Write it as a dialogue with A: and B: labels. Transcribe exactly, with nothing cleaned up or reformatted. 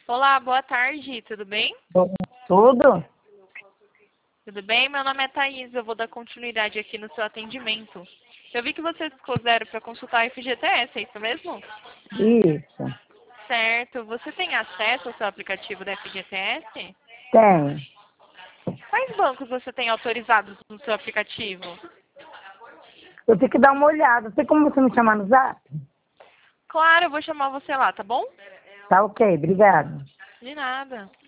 A: Olá, boa tarde, tudo bem?
B: Tudo?
A: Tudo bem? Meu nome é Thaís, eu vou dar continuidade aqui no seu atendimento. Eu vi que vocês puseram para consultar a F G T S, é isso mesmo?
B: Isso.
A: Certo. Você tem acesso ao seu aplicativo da F G T S?
B: Tem.
A: Quais bancos você tem autorizados no seu aplicativo?
B: Eu tenho que dar uma olhada. Tem como você me chamar no zap?
A: Claro, eu vou chamar você lá, tá bom?
B: Tá ok, obrigada.
A: De nada.